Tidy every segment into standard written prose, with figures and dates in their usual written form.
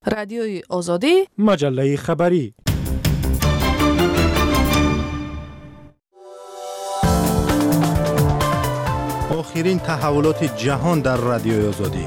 رادیوی آزادی، مجله خبری. آخرین تحولات جهان در رادیوی آزادی.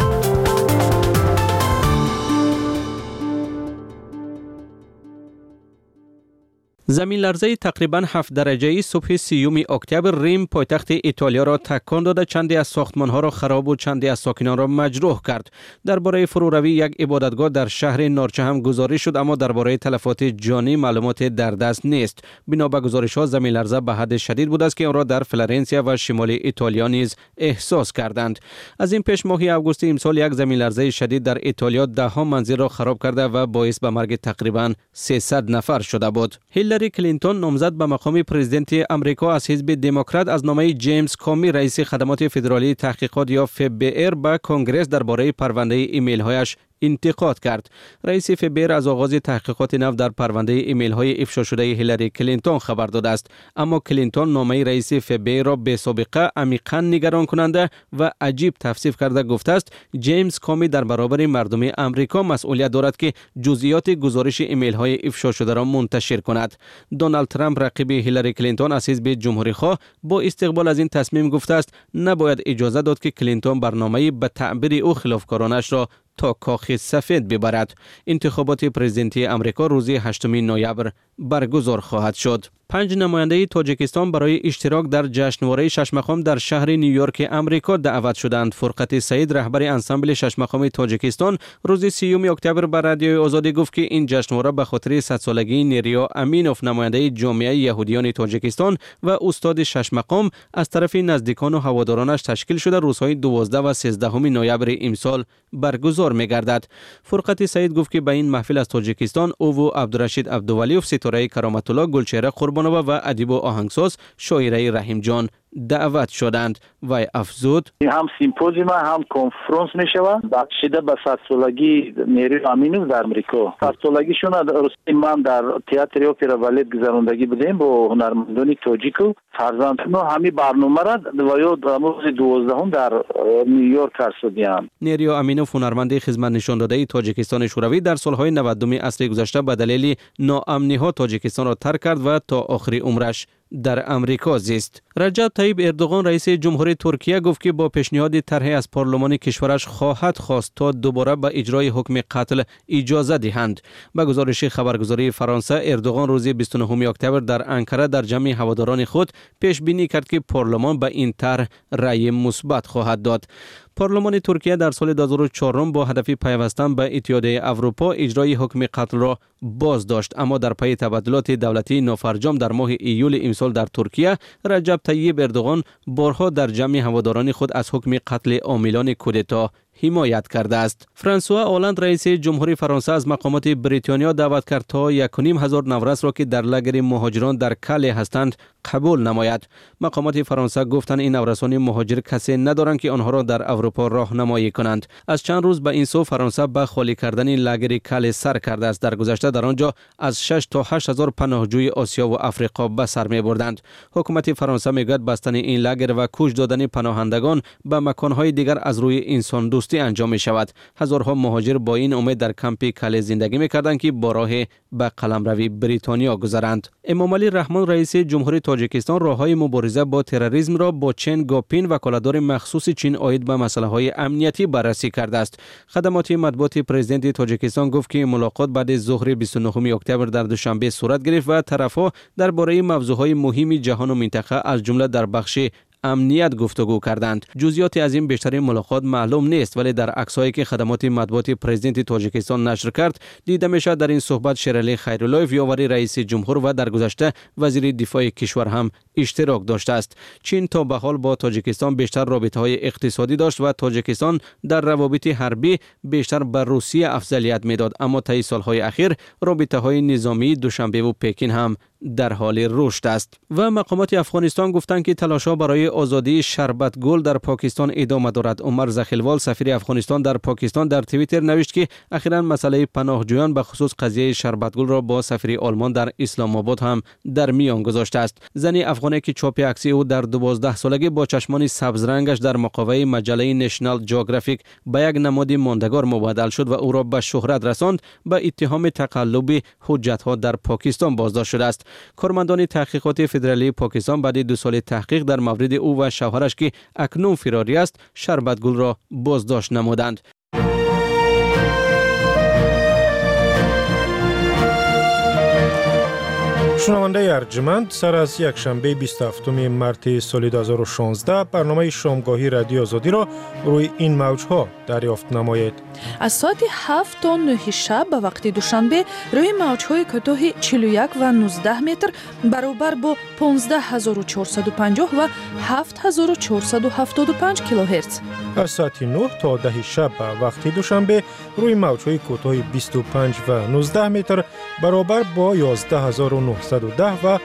زمین لرزه تقریباً 7 درجه‌ای صبح 30 اکتبر ریم پایتخت ایتالیا را تکان داده چندی از ساختمان‌ها را خراب و چندی از ساکنان را مجروح کرد. درباره فروروی یک عبادتگاه در شهر نارچه هم گزارش شد، اما درباره تلفات جانی معلومات در دست نیست. بنا به گزارش‌ها زمین لرزه به حد شدید بود است که آن را در فلورانسیا و شمال ایتالیا نیز احساس کردند. از این پیش ماه آگوست امسال یک زمین لرزه شدید در ایتالیا 10 منزل را خراب کرده و باعث به مرگ تقریباً 300 نفر شده بود. هیلاری کلینتون نامزد به مقام پرزیدنت امریکا از حزب دموکرات از نامه جیمز کامی رئیس خدمات فدرالی تحقیقات یا FBI به کنگره درباره پرونده ایمیل هایش انتقاد کرد. رئیس FBI از آغاز تحقیقات نو در پرونده ایمیل های افشا شده هیلاری کلینتون خبر داده است، اما کلینتون نامه رئیس FBI را به سابقه عمیقاً نگران کننده و عجیب توصیف کرده گفته است جیمز کامی در برابر مردم امریکا مسئولیت دارد که جزئیات گزارش ایمیل های افشا شده را منتشر کند. دونالد ترامپ رقیب هیلاری کلینتون از حزب جمهوری‌خواه با استقبال از این تصمیم گفته است نباید اجازه داد که کلینتون برنامه به تعبیر او خلافکارانش را تا کاخ سفید ببرد. انتخابات پرزیدنتی امریکا روز 8 نوامبر برگزار خواهد شد. 5 نماینده تاجیکستان برای اشتراک در جشنواره شش مقام در شهر نیویورک امریکا دعوت شدند. فرقت سعید رهبر انسامبل شش مقام تاجیکستان روز 30 اکتبر به رادیوی آزادی گفت که این جشنواره به خاطر 100 سالگی نیریا امینوف نماینده جامعه یهودیان تاجیکستان و استاد شش مقام از طرف نزدیکان و هوادارانش تشکیل شده روزهای 12 و 13 نوامبر امسال برگزار می‌گردد. فرقت سعید گفت که به این محفل از تاجیکستان او و عبدالرشید عبدولیوف ستاره کرامت الله گلچهره قربانوف و ادیب و آهنگساز شاعره رحیم جان دعوت شدند و افزود هم سیمپوزیوم هم کنفرانس می شود بخشیده به 100 سالگی نیروی امینوف در امریکا. 100 سالگیشون من در تئاتر اپرا بالت گذراندگی بودیم با هنرمندان تاجیک و فرزندان. همین برنامه را روز 12 در نیویورک ارسیدیم. نیروی امینوف هنرمند خدمت نشان داده تاجیکستان شوروی در سالهای 90 عصر گذشته به دلیل ناامنی‌ها تاجیکستان را ترک کرد و تا آخر عمرش در امریکا زیست. رجب طیب اردوغان رئیس جمهوری ترکیه گفت که با پیشنهاد طرحی از پارلمان کشورش خواهد خواست تا دوباره به اجرای حکم قتل اجازه دهند. به گزارش خبرگزاری فرانسه اردوغان روز 29 اکتبر در انکره در جمع هواداران خود پیش بینی کرد که پارلمان به این طرح رأی مثبت خواهد داد. پارلمان ترکیه در سال 2004 با هدف پیوستن به اتحادیه اروپا اجرای حکم قتل را باز داشت، اما در پی تبدیلات دولتی نافرجام در ماه ایول امسال در ترکیه رجب طیب اردوغان بارها در جمع هواداران خود از حکم قتل عاملان کودتا حمایت کرده است. فرانسوا آلند رئیس جمهوری فرانسه از مقامات بریتانیا دعوت کرد تا 1,500 نورس را که در لگر مهاجران در کاله هستند قبول نماید. مقامات فرانسه گفتند این نورسان مهاجر کسی ندارند که آنها را در اروپا راهنمایی کنند. از چند روز به این سو فرانسه به خالی کردن لگر کاله سر کرده است. در گذشته در آنجا از 6 تا 8,000 پناهجوی آسیا و افریقا به سر می‌بردند. حکومت فرانسه میگوید بستن این لگر و کوچ دادن پناهندگان به مکان‌های دیگر از روی انسان دوستی انجام می شود. هزارها مهاجر با این امید در کمپ کاله زندگی می کردند که با راه به قلمروی بریتانیا گذرند. امام علی رحمان رئیس جمهوری تاجیکستان راههای مبارزه با تروریسم را با چن گاپین وکالتدار مخصوص چین عاید به مسائل امنیتی بررسی کرده است. خدمات مطبوعاتی پرزیدنت تاجیکستان گفت که ملاقات بعد ظهر 29 اکتبر در دوشنبه صورت گرفت و طرفها درباره موضوعهای مهم جهان و منطقه از جمله در بخش امنیت گفتگو کردند. جزئیات از این بیشتر ملاقات معلوم نیست، ولی در عکسایی که خدمات مطبوعاتی پرزیدنت تاجیکستان نشر کرد دیده می شود در این صحبت شیرعلی خیراللهیف یاوری رئیس جمهور و در گذشته وزیر دفاع کشور هم اشتراک داشته است. چین تا به حال با تاجیکستان بیشتر رابطه‌های اقتصادی داشت و تاجیکستان در روابط حربی بیشتر به روسیه افضلیت میداد، اما طی سالهای اخیر رابطه‌های نظامی دوشنبه و پکین هم در حال رشد است. و مقامات افغانستان گفتند که تلاش‌ها برای آزادی شربت گل در پاکستان ادامه دارد. عمر زخیلوال سفیر افغانستان در پاکستان در توییتر نوشت که اخیراً مسئله پناهجویان به خصوص قضیه شربت گل را با سفیر آلمان در اسلام آباد هم در میان گذاشته است. زنی افغانی که چاپ عکسی او در 12 سالگی با چشمان سبز رنگش در مقابله مجله نشنال جیوگرافیک به یک نماد ماندگار مبادل شد و او را به شهرت رساند، به اتهام تقلب حجت‌ها در پاکستان بازداشت شده است. کارمندان تحقیقات فدرالی پاکستان بعد 2 سال تحقیق در مورد او و شوهرش که اکنون فراری است، شربت گل را بازداشت نمودند. شنونده ارجمند، سر از یک شنبه 27 مارس سال 2016 برنامه شامگاهی رادیو آزادی را روی این موجها دریافت نمایید. از ساعت 7 تا 9 شب به وقت دوشنبه روی موجهای کوتاه 41 و 19 متر برابر با 15450 و 7475 کیلوهرتز. از ساعت 9 تا 10 شب به وقت دوشنبه روی موجهای کوتاه 25 و 19 متر برابر با 11910 و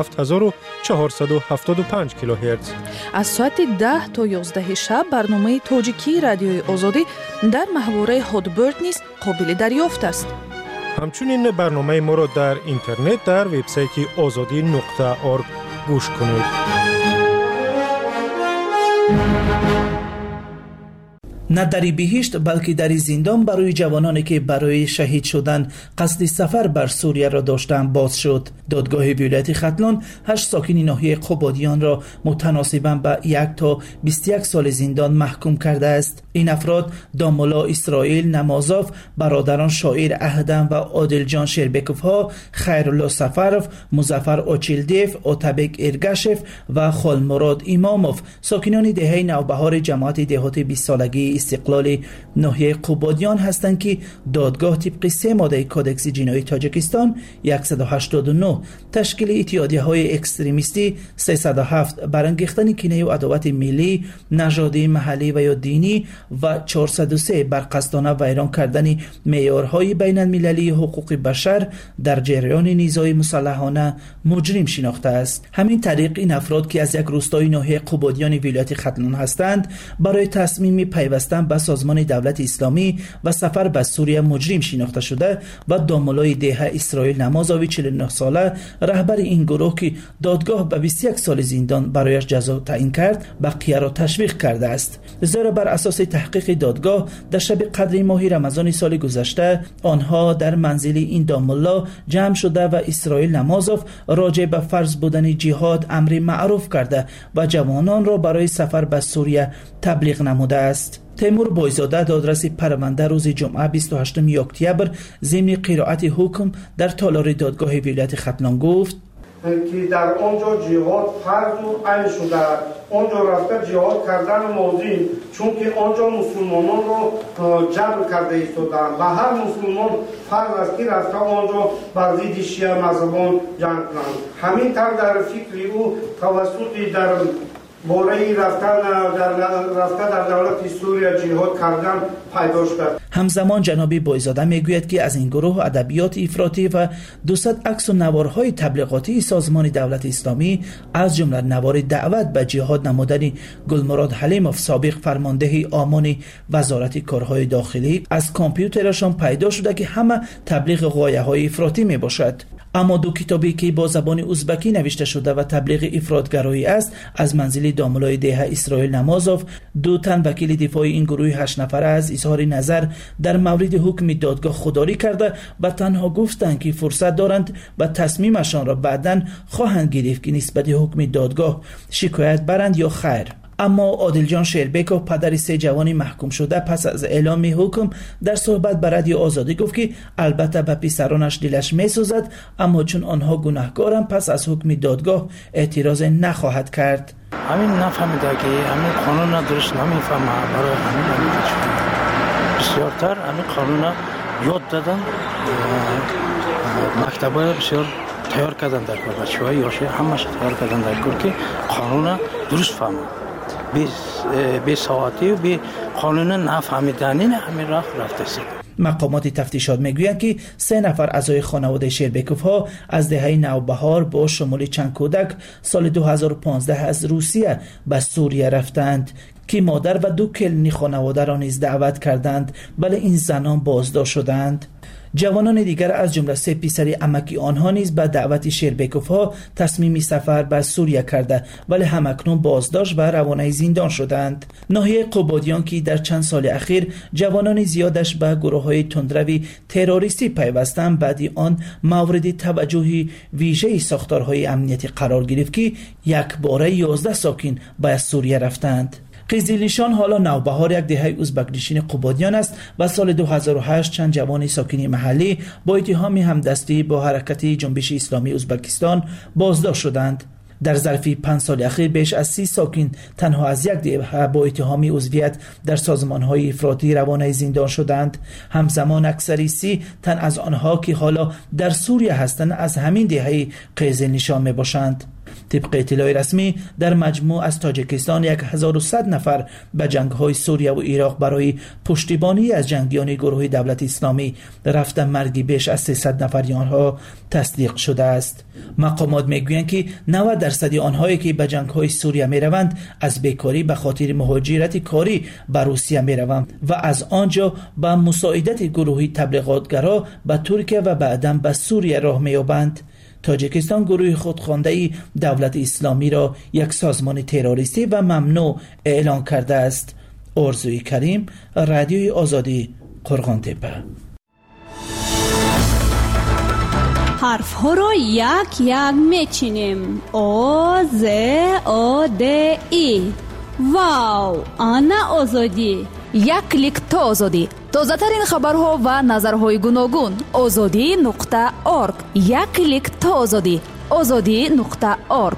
7475 کیلوهرتز. از ساعت 10 تا 11 شب برنامه تاجیکی رادیوی آزادی در محوره هودبرد نیز قابل دریافت است. همچنین برنامه ما را در اینترنت در وبسایت azadi.org گوش کنید. نه در بهشت بلکه در زندان برای جوانانی که برای شهید شدن قصد سفر بر سوریه را داشتند باز شد. دادگاه ولایت ختلان 8 ساکن ناحیه قبادیان را متناسباً به 1 تا 21 سال زندان محکوم کرده است. این افراد داملا اسرائیل نمازوف، برادران شاعر اهدم و عادل جان شربکوف ها، خیرالله سفروف، مظفر آچیلدیف، آتابک ارگشف و خالمراد اماموف ساکنان دهه نوبهار جماعت دهات 20 سالگی استقلال ناحیه قبادیان هستند که دادگاه طبق 3 ماده کودکس جنایی تاجیکستان 189 تشکیل اتحادیه‌های اکستریمیستی 307 برانگیختن کینه و عداوت ملی، نژادی، محلی و یا دینی و 403 بر قصدانه ویران کردن معیارهای بین المللی حقوق بشر در جریان نیزهای مسلحانه مجرم شناخته است. همین طریق این افراد که از یک روستای ناحیه قبادیان ولایت ختلان هستند برای تصمیم پیوستن به سازمان دولت اسلامی و سفر به سوریه مجرم شناخته شده و داملای ده اسرائیل نمازوی 49 ساله رهبر این گروه که دادگاه به 21 سال زندان برایش جزا تعیین کرد بقیه را تشویق کرده است. زیرا بر اساس تحقیق دادگاه در شب قدر ماه رمضان سال گذشته آنها در منزل این داملا جمع شده و اسرائیل نمازوف راجع به فرض بودن جهاد امر معروف کرده و جوانان را برای سفر به سوریه تبلیغ نموده است. تیمور بایزاده دادرس پرونده روز جمعه 28 اکتبر ضمن قرائت حکم در تالار دادگاه ولایت ختلان گفت که در آنجا جهاد فرض و عین شده، آنجا رفته جهاد کردن لازم، چون که آنجا مسلمانان را جبر کرده ایستادند و هر مسلمان فرض است که رفته آنجا بر ضد شیعه مذهبان جنگ کنند. همین طور در فکر او توسط در باره رفتن در دولت سوریه جهاد کردن پیدا شد. همزمان جناب بایزاده میگوید که از این گروه ادبیات افراطی و 200 عکس و نوارهای تبلیغاتی سازمان دولت اسلامی از جمله نوار دعوت به جهاد نمودن گلمراد حلیموف سابق فرمانده آمان وزارت کارهای داخلی از کامپیوترشان پیدا شده که همه تبلیغ غایه‌های افراطی میباشد. اما 2 کتابی که با زبان ازبکی نوشته شده و تبلیغ افراطگرایی است از منزل داملای ده اسرائیل نمازوف 2 تن وکیل دفاع این گروه 8 نفره از اظهار نظر در مورد حکم دادگاه خودداری کرده و تنها گفتند که فرصت دارند و تصمیمشان را بعداً خواهند گرفت که نسبت حکم دادگاه شکایت برند یا خیر. اما عادل جان شربکوف پدر 3 جوان محکوم شده پس از اعلام حکم در صحبت با رادیو آزادی گفت که البته به پسرانش دلش میسوزد اما چون آنها گناهکارند پس از حکم دادگاه اعتراض نخواهد کرد. همین نفهمیده که همین قانون درست نمیفهمه، برای همین بسیارتر همین قانون یاد دادن، مکتبای بسیار تیار کردن در کار، بچه‌های یاشه همش تیار کردن در کار که قانون درست فهمه. بی ساعتی و بی قانون نفهمیدنی همین راه رفته است. مقامات تفتیشات میگویند که 3 نفر اعضای خانواده شیربکوف ها از دهه نوبهار با شمول چند کودک سال 2015 از روسیه به سوریه رفتند که مادر و 2 کلنی خانواده را نیز دعوت کردند، ولی این زنان بازداشت شدند. جوانان دیگر از جمله 3 پسر عمکی آنها نیز به دعوت شیربکوف ها تصمیم سفر به سوریه کرده، ولی همکنون بازداشت و روانه زندان شدند. ناحیه قبادیان که در چند سال اخیر جوانان زیادش به گروه های تندروی تروریستی پیوستند، بعدی آن مورد توجه ویژه ساختارهای امنیتی قرار گرفت که یک باره 11 ساکن به سوریه رفتند. قزلنشان حالا نوبهار یک دهه ازبک‌نشین قبادیان است و سال 2008 چند جوان ساکن محلی با اتهام همدستی با حرکت جنبش اسلامی ازبکستان بازداشت شدند. در ظرف 5 سال اخیر بیش از 30 ساکن تنها از یک دهه با اتهام عضویت در سازمان‌های افراطی روانه زندان شدند. همزمان اکثری 30 تن از آنها که حالا در سوریه هستند از همین دهه قزلنشان میباشند. طبق اطلاع رسمی در مجموع از تاجیکستان 1100 نفر به جنگ‌های سوریه و عراق برای پشتیبانی از جنگیان گروه دولت اسلامی رفته مرگ بیش از 300 نفر آنها تصدیق شده است. مقامات میگویند که 90% آنهایی که به جنگ‌های سوریه میروند از بیکاری به خاطر مهاجرت کاری به روسیه میروند و از آنجا به مساعدت گروهی تبلیغاتگرا به ترکیه و بعداً به سوریه راه می‌یابند. تاجیکستان گروه خودخوانده دولت اسلامی را یک سازمان تروریستی و ممنوع اعلان کرده است. آرزوی کریم، رادیوی آزادی، قرغان‌تپه. حرف ها را یک یک میچینیم. آ ز آ د ای. واو، آنا آزادی. یک کلیک تا آزادی. تازه ترین خبرها و نظرهای گوناگون. azadi.org. یک کلیک تا آزادی. azadi.org.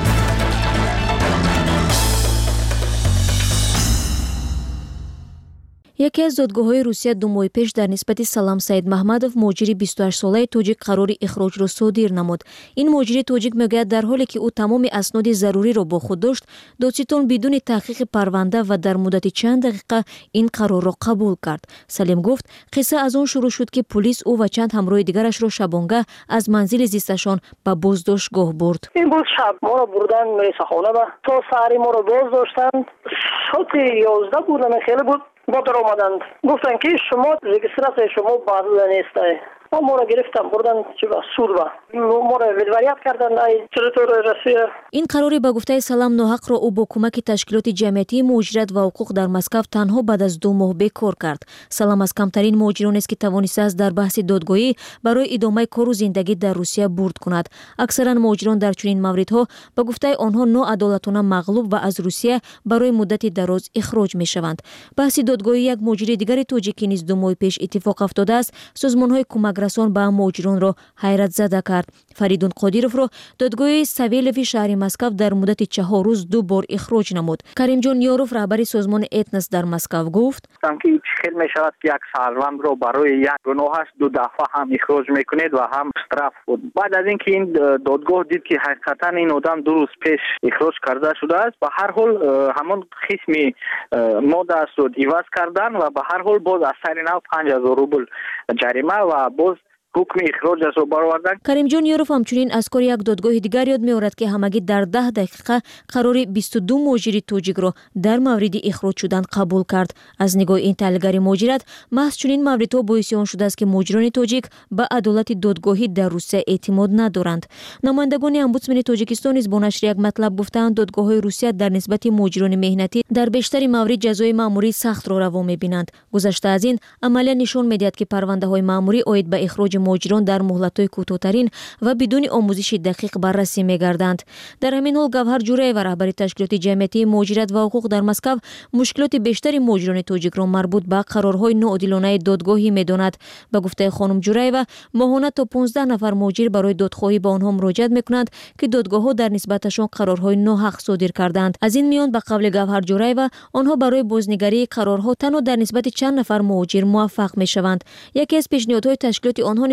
یکی از دادگاه‌های روسیه 2 ماه پیش در نسبت سلام سید محمدов مهاجر 28 ساله تاجیک قرار اخراج را صادر نمود. این مهاجر تاجیک میگوید در حالی که او تمام اسناد ضروری را با خود داشت، دادستان بدون تحقیق پرونده و در مدت چند دقیقه این قرار را قبول کرد. سلیم گفت قصه از آن شروع شد که پلیس او و چند همراه دیگرش را شبانگه از منزل زیستشان به بازداشتگاه برد. این بود شب ما را بردن میرسخانه و تا سحری ما را بازداشتند. ساعت 11 بود، خیلی بود. با در آمدند گفتن که شما رجیستراسیون شما بازده نیست. ما را گرفتن بردن سود ما را ولایت کردن تریتور روسیه. این قراری به گفته سلام ناحق را او با کمک تشکیلات جمعیتی مهاجرت و حقوق در مسکو تنها بعد از 2 ماه بکار کرد. سلام از کمترین مهاجران است که توانسته است در بحث دادگاهی برای ادامه کار و زندگی در روسیه برد کند. اکثرا مهاجران در چنین موردها به گفته آنها ناعدالتانه مغلوب و از روسیه برای مدت دراز اخراج میشوند. بحث دادگاهی یک مهاجر دیگر تاجیکی نیز 2 ماه پیش اتفاق افتاده است. سازمان‌های کمک رسان به مهاجران را حیرت زده کرد. فریدون قادیروف را دادگاه سویلوی شهر مسکو در مدت 4 روز 2 بار اخراج نمود. کریم جان یاروف رهبر سازمان اتنس در مسکو گفت که خیلی می شود که یک شهروند را برای یک گناهش 2 دفعه هم اخراج میکنید و هم استراف بود. بعد از اینکه این دادگاه دید که حقیقتا این آدم 2 روز پیش اخراج کرده شده است، به هر حال همون قسم ماده سود عوض کردن و به هر حال باز از سر نو 5000 روبل جریمه و باز حکم اخراج را برآوردن. کریم جان یاروف همچنین از کار یک دادگاه دیگر یاد می‌آورد که همگی در 10 دقیقه قرار 22 مهاجر تاجیک را در مورد اخراج شدن قبول کرد. از نگاه این تحلیلگر مهاجرت، محض چنین موردها باعث آن شده است که مهاجران تاجیک به عدالت دادگاهی در روسیه اعتماد ندارند. نمایندگان امبودسمن تاجیکستان نیز با نشر یک مطلب گفتند دادگاه‌های روسیه در نسبت مهاجران مهنتی در بیشتر موارد جزای مأموری سخت را روا می‌بینند. گذشته از این عملیات نشان می‌دهد که پرونده‌های مأموری عاید به اخراج مهاجران در مهلت‌های کوتاه‌ترین و بدون آموزش دقیق بررسی می‌گردند. در همین حال گوهر جورایوا رهبر تشکیلات جمعیتی مهاجرت و حقوق در مسکو مشکلات بیشتری مهاجران تاجیک را مربوط به قرارهای ناعادلانه دادگاهی می‌داند. به گفته خانم جورایوا ماهانه تا 15 نفر مهاجر برای دادخواهی به آنها مراجعه می‌کنند که دادگاه‌ها در نسبتشان قرارهای ناحق صادر کردند. از این میان به قول گوهر جورایوا آنها برای بازنگری قرارها تنها در نسبت چند نفر مهاجر موفق می‌شوند. یکی از پیشنهادهای تشکیلات آنها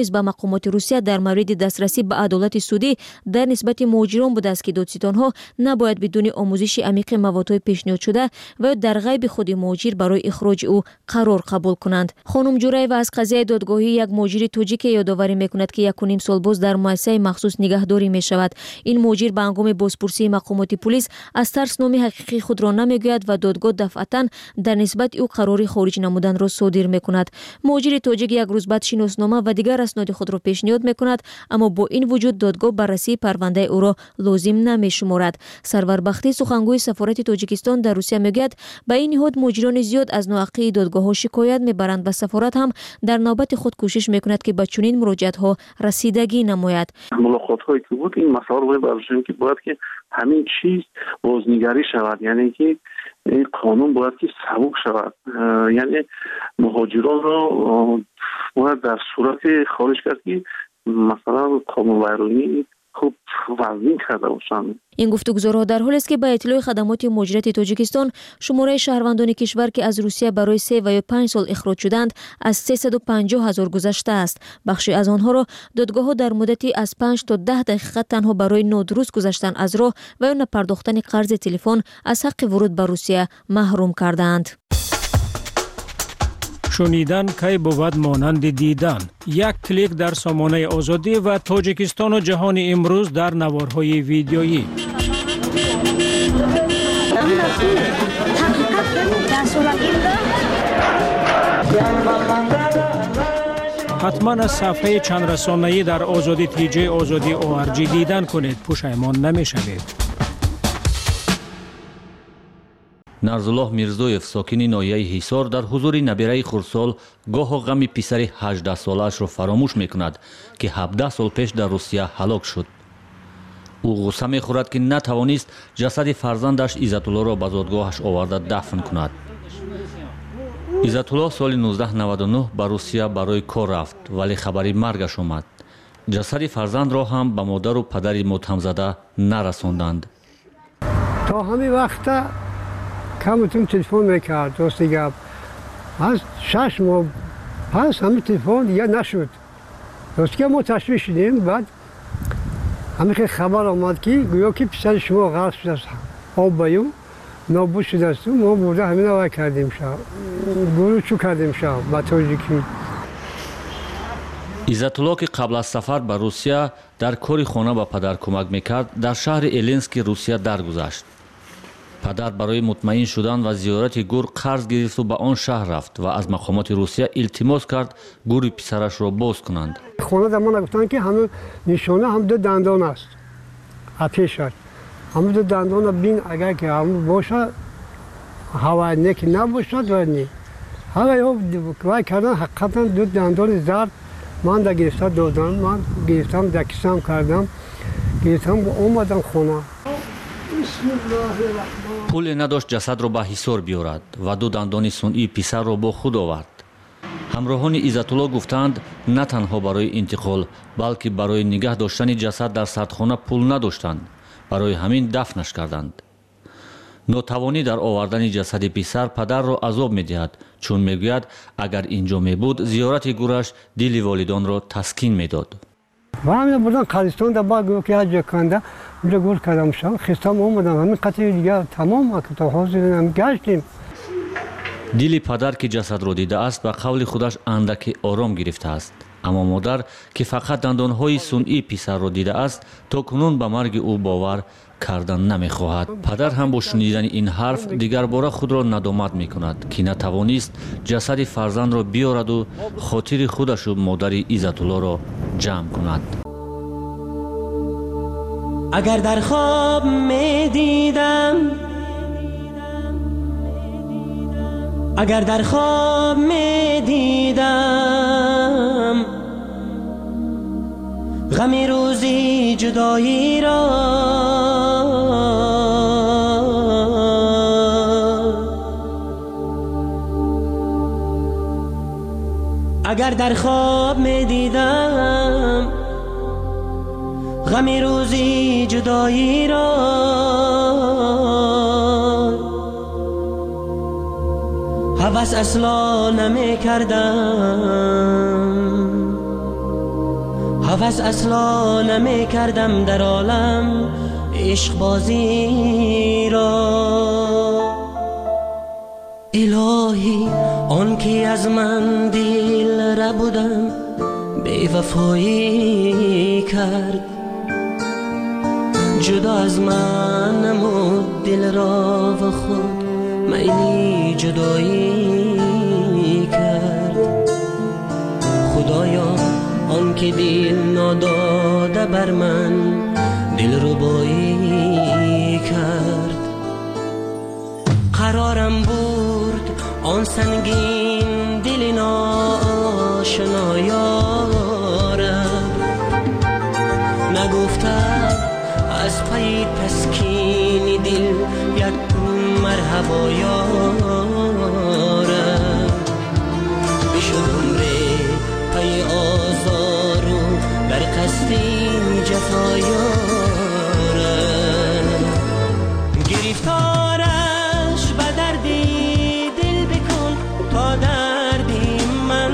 نیز به مقامات روسیه در مورد دسترسی به عدالت سودی در نسبت مهاجران بوده است که دادستانها نباید بدون آموزش عمیق موادهای پیشنهاد شده و در غیب خود مهاجر برای اخراج او قرار قبول کنند. خانم جورایوا از قضیه دادگاهی یک مهاجر تاجیک یادآوری میکند که 1.5 سال باز در مؤسسه مخصوص نگهداری می شود. این مهاجر به هنگام بازپرسی مقامات پلیس از ترس نام حقیقی خود را نمیگوید و دادگاه دفعتا در نسبت او قرار خارج نمودن را صادر میکند. مهاجر تاجیک یک روز بعد شناسنامه و دیگر اسناد خود را پیشنهاد میکند، اما با این وجود دادگاه بررسی پرونده او را لازم نمیشمارد. سرور بختی سخنگوی سفارت تاجیکستان در روسیه میگوید به این نهاد مهاجران زیاد از ناحقی دادگاه ها شکایت میبرند و سفارت هم در نوبت خود کوشش میکند که به چنین مراجعت ها رسیدگی نماید. ملاقات هایی که بود این مسائل رو بررسی که باید که همین چیز بازنگری شود، یعنی که این قانون باید که سبک شود، یعنی مهاجران را باید در صورت خارج کرد که مثلا قانون ویرانی خوب وزین کرده باشند. این گفتگوزارها در حالی است که به اطلاع خدمات مهاجرت تاجیکستان شماره شهروندان کشور که از روسیه برای 3 و 5 سال اخراج شدند از 350,000 گذشته است. بخشی از آنها را دادگاه‌ها در مدتی از 5 تا 10 دقیقه تنها برای نادرست گذشتن از راه و یا نپرداختن قرض تلفن از حق ورود به روسیه محروم کردند. شنیدن کی بود مانند دیدن. یک کلیک در سامانه آزادی و تاجیکستان و جهان امروز در نوارهای ویدیویی. حتما از صفحه چند رسانه‌ای در آزادی تیجی آزادی ORG دیدن کنید، پشیمان نمی‌شوید. нарзуллоҳ мирзоев сокини ноҳияи ҳисор дар ҳузури набираи хурдсол гоҳо ғами писари 18-солаашро фаромӯш мекунад ки 17 сол пеш дар русия ҳалок шуд. ӯ ғусса мехӯрад ки натавонист ҷасади фарзандаш иззатуллоро ба зодгоҳаш оварда дафн кунад. иззатуллоҳ соли 1999 ба русия барои кор рафт, вале хабари маргаш омад. ҷасади фарзандро ҳам ба модару падари муттаҳамзада нарасонданд. то ҳамин вақта کامتون تلفن میکرد دوست دیگه از 6 ماه پس همین تلفن دیگه نشد. دوست که ما تشویش شدیم، بعد همین که خبر آمد که گویا که پسر شما غرق شده است، آب بیو نابود شده است، ما بوده همین رو کردیم شب گروه چو کردیم شب با تاجیکی. عزت‌الله که قبل از سفر به روسیه در کاری خانه به پدر کمک میکرد در شهر الینسک روسیه درگذشت. پدر برای مطمئن شدن و زیارت گور قرض گرفت و به آن شهر رفت و از مقامات روسیه التماس کرد گور پسرش را باز کنند. خانه در من گفتن که همه نشانه هم 2 دندان است. آتش است. همه 2 دندان بین اگر که هم باشه هوا نک نباشد و نی. هوا وای کردن حقیقتا 2 دندان زرد من در گرفته دادن، من گرفتم دکسم کردم، گرفتم اومدم خانه. پول نداشت جسد را به حصار بیارد و 2 دندان صنعی پسر را با خود آورد. همراهان عزت‌الله گفتند نه تنها برای انتقال بلکه برای نگه داشتن جسد در سردخانه پول نداشتند، برای همین دفنش کردند. ناتوانی در آوردن جسد پسر پدر را عذاب می‌دهد، چون میگوید اگر اینجا میبود زیارت گورش دل والدان را تسکین میداد. و همین بودن قبرستان در باغ که حج کنده اونجا گور کردم شد خستم اومدم همین قطعه دیگه تمام تا حاضر گشتیم. دل پدر که جسد را دیده است به قول خودش اندکی آرام گرفته است، اما مادر که فقط دندانهای صنعی پسر را دیده است تا کنون به مرگ او باور کردن نمیخواهد. پدر هم با شنیدن این حرف دیگر باره خود را ندامت میکند که نتوانست جسد فرزند را بیارد و خاطر خودش و مادر عزت‌الله را جمع کند. اگر در خواب میدیدم، اگر در خواب میدیدم غم روزی جدایی را، اگر در خواب میدیدم غم روزی جدایی را، هوس اصلا نمی کردم عوض اصلا نمی کردم در عالم عشق بازی را. الهی آن که از من دل را بودم بی وفایی کرد، جدا از من نمود دل را و خود میلی جدایی کرد. خدایا آن که دل ناداده بر من دل ربایی کرد. قرارم برد آن سنگین دل ناشنا یارم، نگفتم از پی تسکین دل یک مرحبا یارم. بشد عمره پی آزار و در قصدی جفا یارم. گرفتارش به دردی دل بکن تا دردی من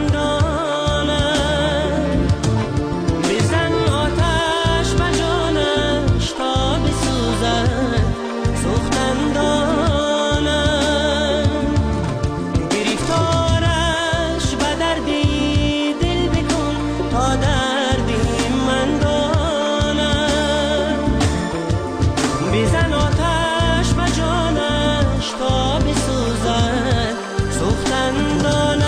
دانم. بزن آتش به جانش تا بسوزد سوختن دانم. گرفتارش به دردی دل بکن تا دردی من دانم. بزن آتش به جانش تا بسوزد سوختن دانم.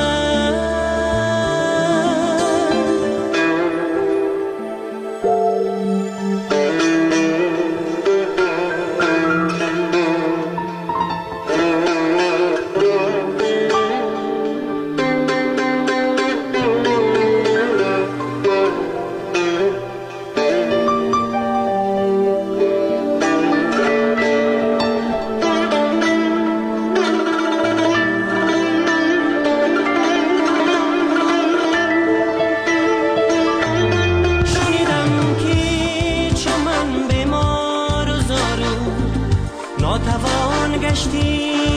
شنیدم که چمن بیمار و زارو ناتوان گشتی،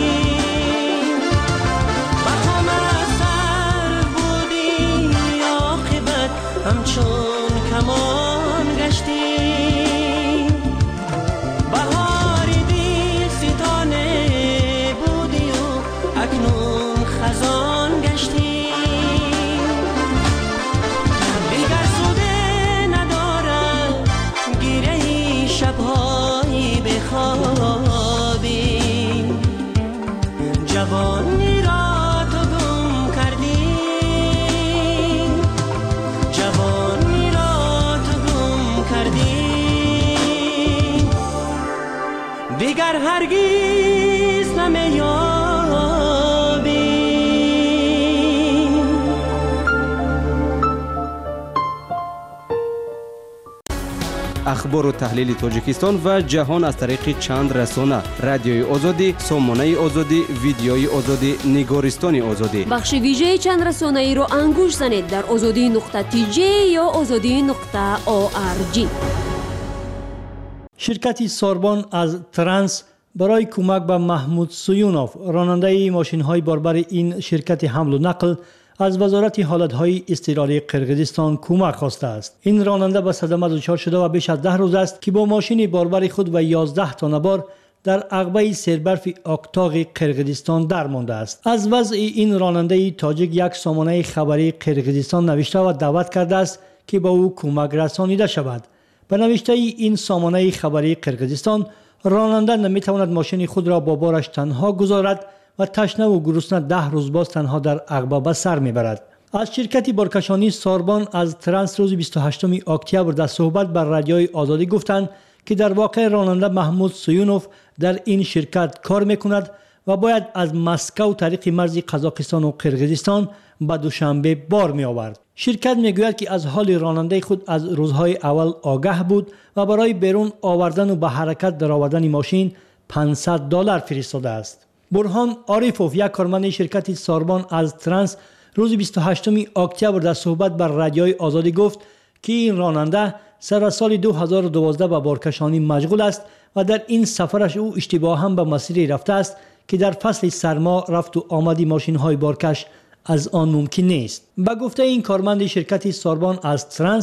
بخم سر بودی عاقبت همچون کمان گشتی. بهار دل ستانه بودی و اکنون خزان گشتی. دیگر سوده ندارد گیره شب‌های بخوابی. جوانی را تو گم کردی، جوانی را تو گم کردی. دیگر هرگز نمیابی. اخبار و تحلیل تاجیکستان و جهان از طریق چند رسانه: رادیوی آزادی، سامانه آزادی، ویدیوی آزادی، نگارستان آزادی. بخش ویژه چند رسانه‌ای را انگوش زنید در azadi.tj یا azadi.org. شرکت ساربان از ترانس برای کمک به محمود سویونوف، راننده ماشین‌های باربر این شرکت حمل و نقل، از وزارت حالت‌های اضطراری قرقیزستان کمک خواسته است. این راننده به صدمه دچار شده و بیش از 10 روز است که با ماشین باربر خود و 11 تا نوار در عقبه سربرف اکتاغ قرقیزستان درمانده است. از وضع این راننده تاجیک یک سامانه خبری قرقیزستان نوشته و دعوت کرده است که با او کمک رسانیده شود. به نوشته این سامانه خبری قرقیزستان، راننده نمیتواند ماشین خود را با بارش تنها گذارد و تشنه و گرسنه 10 روز باز تنها در عقبه به سر میبرد. از شرکت بارکشانی ساربان از ترانس روز 28 اکتبر در صحبت بر رادیوی آزادی گفتند که در واقع راننده محمود سویونوف در این شرکت کار میکند و باید از مسکو طریق مرز قزاقستان و قرقیزستان به دوشنبه بار می آورد. شرکت میگوید که از حال راننده خود از روزهای اول آگاه بود و برای بیرون آوردن و به حرکت درآوردن ماشین $500 فرستاده است. برهان عارفوف، یک کارمند شرکت ساربان از ترانس، روز 28 اکتبر در صحبت بر رادیوی آزادی گفت که این راننده سر سال 2012 به بارکشانی مشغول است و در این سفرش او اشتباها به مسیری رفته است که در فصل سرما رفت و آمدی ماشین های بارکش از آن ممکن نیست. به گفته این کارمند شرکت ساربان از ترانس،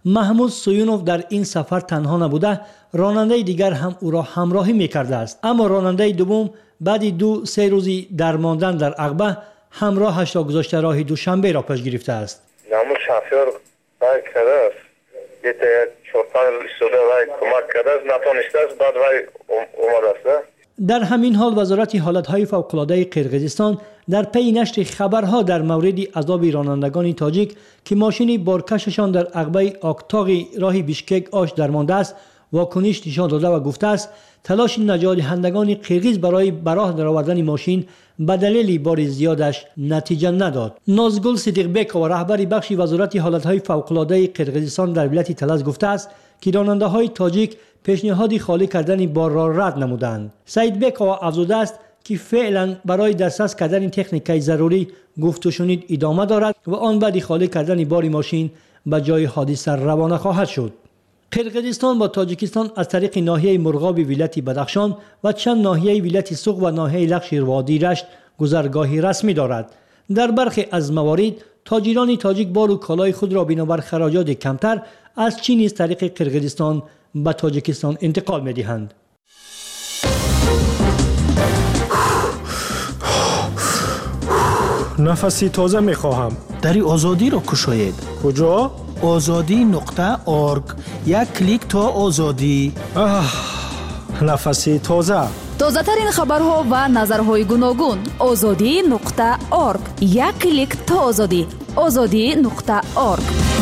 محمود سویونوف در این سفر تنها نبوده، راننده دیگر هم او را همراهی میکرده است. اما راننده دوم بعد 2-3 روزی درماندن در عقبه همراهش را گذاشته راه دوشنبه را پیش گرفته است. نامو شافیور وای کرده است. دیگه 4-5 ایستاده وای کمک کرده است، نتونسته است، بعد وای اومده است. در همین حال وزارت حالتهای فوق‌العاده قرقیزستان در پی نشر خبرها در مورد عذاب رانندگان تاجیک که ماشین بارکششان در عقبه اکتاق راه بیشکک آش درمانده است واکنش نشان داده و گفته است تلاش نجات دهندگان قرقیز برای براه درآوردن ماشین به دلیل بار زیادش نتیجه نداد. نازگل صدیقبک و رهبر بخش وزارت حالتهای فوق‌العاده قرقیزستان در ولایت تلز گفته است که راننده‌های تاجیک پیشنهاد خالی کردن بار را رد نمودند. سعید بک افزوده است که فعلا برای دسترس کردن تکنیکی ضروری گفت و شنید ادامه دارد و آن بعد خالی کردن بار ماشین به جای حادثه روانه خواهد شد. قرقیزستان با تاجیکستان از طریق ناحیه مرغاب ولایت بدخشان و چند ناحیه ولایت سوق و ناحیه لخشر وادی رشت گذرگاهی رسمی دارد. در برخی از موارد تاجران تاجیک بار و کالای خود را بنابر خراجات کمتر از چین از طریق قرقیزستان به تاجیکستان انتقال می‌دهند. نفسی تازه می‌خواهم. دری آزادی را کشاید. کجا؟ azadi.org. یک کلیک تا آزادی. نفسی تازه. تازه‌ترین خبرها و نظرهای گوناگون. azadi.org. یک کلیک تا آزادی. azadi.org.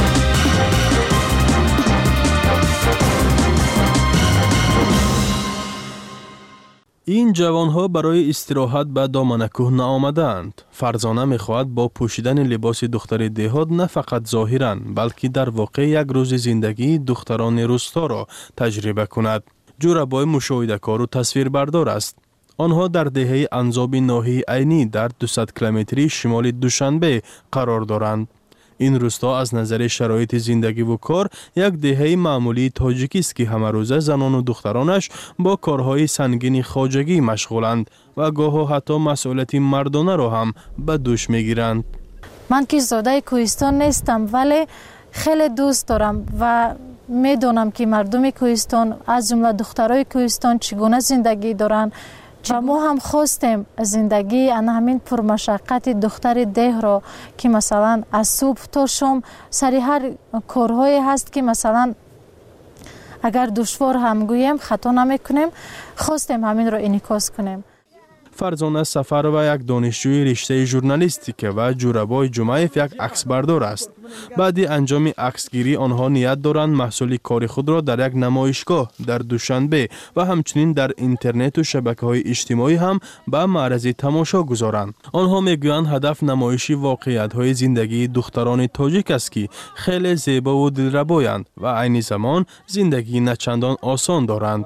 این جوانها برای استراحت به دامن کوه نآمدند. فرزانه می‌خواهد با پوشیدن لباس دختر دهات نه فقط ظاهراً بلکه در واقع یک روز زندگی دختران روستا را تجربه کند. جورابای مشاهده‌کار و تصویربردار است. آنها در دهه انزاب ناحیه عینی در 200 کیلومتری شمال دوشنبه قرار دارند. این روستا از نظر شرایط زندگی و کار یک دهه معمولی تاجیکی است که همه روزه زنان و دخترانش با کارهای سنگین خواجگی مشغولند و گاهی حتی مسئولیت مردانه را هم به دوش میگیرند. من که زاده کوهستان نیستم ولی خیلی دوست دارم و میدونم که مردم کوهستان از جمله دخترای کوهستان چگونه زندگی دارن و ما هم خواستیم زندگی همین پرمشقت دختر ده را که مثلا از صبح تا شام سری هر کارهایی هست که مثلا اگر دشوار هم گویم خطا نمی کنیم، خواستیم همین را انعکاس کنیم. فرزانه سفر و یک دانشجوی رشته ژورنالیستیک و جورابای جمعیف یک عکسبردار است. بعد انجام عکسگیری آنها نیت دارند محصول کار خود را در یک نمایشگاه در دوشنبه و همچنین در اینترنت و شبکه‌های اجتماعی هم به معرض تماشا گذارند. آنها میگویند هدف نمایشی واقعیت‌های زندگی دختران تاجیک است که خیلی زیبا و دلربایند و عین زمان زندگی نچندان آسان دارند.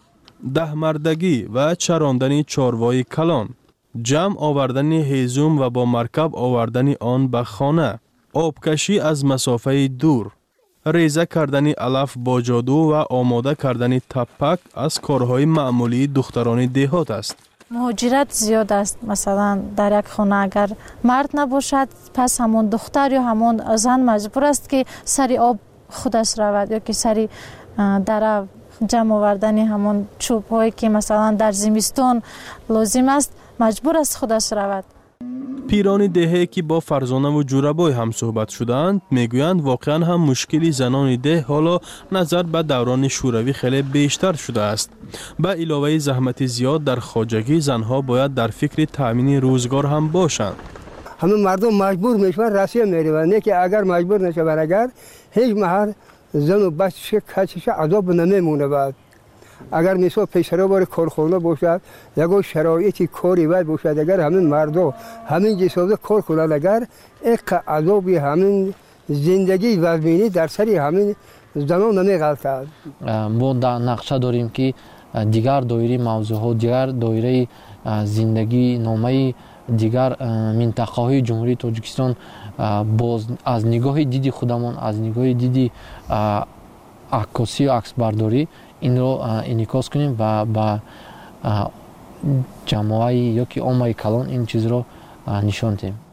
دهمردگی و چراندن چاروای کلان، جمع آوردن هیزم و با مرکب آوردن آن به خانه، آبکشی از مسافه دور، ریزه کردن علف با جادو و آماده کردن تپک از کارهای معمولی دختران دهات است. مهاجرت زیاد است. مثلا در یک خانه اگر مرد نباشد پس همون دختر یا همون زن مجبور است که سری آب خودش رود یا که سری در جمع آوردن همون چوب هایی که مثلا در زمستان لازم است مجبور است خودش رود. پیران دهه که با فرزانه و جورابای هم صحبت شدند میگویند واقعا هم مشکلی زنان ده حالا نظر به دوران شوروی خیلی بیشتر شده است. به علاوه زحمت زیاد در خواجگی زنها باید در فکر تامین روزگار هم باشند. همه مردم مجبور میشن راستی میروند، نه که اگر مجبور نشه اگر هیچ محل زن و بچه کچش عذاب نمیمونه. بعد اگر مثلا پیشرو بار کارخانه باشد یا شرایطی کاری باید باشد، اگر همین مردم همین جسازه کار کنند، اگر یک عذابی همین زندگی وزمینی در سری همین زنان نمیغلطد. ما در نقشه داریم که دیگر دایره موضوعات، دیگر دایره زندگی نامه دیگر منطقه های جمهوری تاجیکستان باز از نگاه دیدی خودمان، از نگاه دیدی عکاسی و عکس برداری این رو انعکاس کنیم و با جامعه یا که عامه کلان این چیز رو نشان دهیم.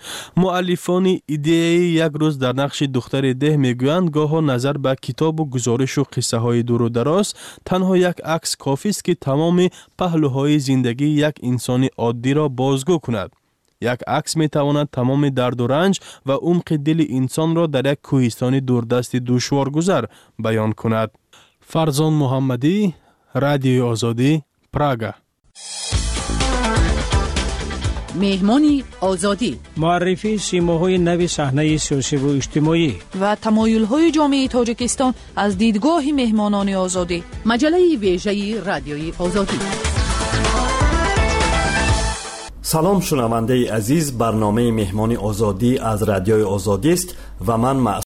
مؤلفان ایده یک روز در نقش دختر ده میگویند گاهی نظر به کتاب و گزارش و قصه های دور و دراز تنها یک عکس کافی است که تمام پهلوهای زندگی یک انسان عادی را بازگو کند. یک عکس می تواند تمام درد و رنج و عمق دل انسان را در یک کوهستان دوردست دشوارگذر بیان کند. فرزان محمدی، رادیوی آزادی، پراگا. مهمانی آزادی، معرفی سیماهای نو صحنه سیاسی و اجتماعی و تمایل‌های جامعه تاجیکستان از دیدگاه مهمانان آزادی. مجله ویژه رادیوی آزادی. سلام شنونده عزیز، برنامه مهمانی آزادی از رادیوی آزادی است و من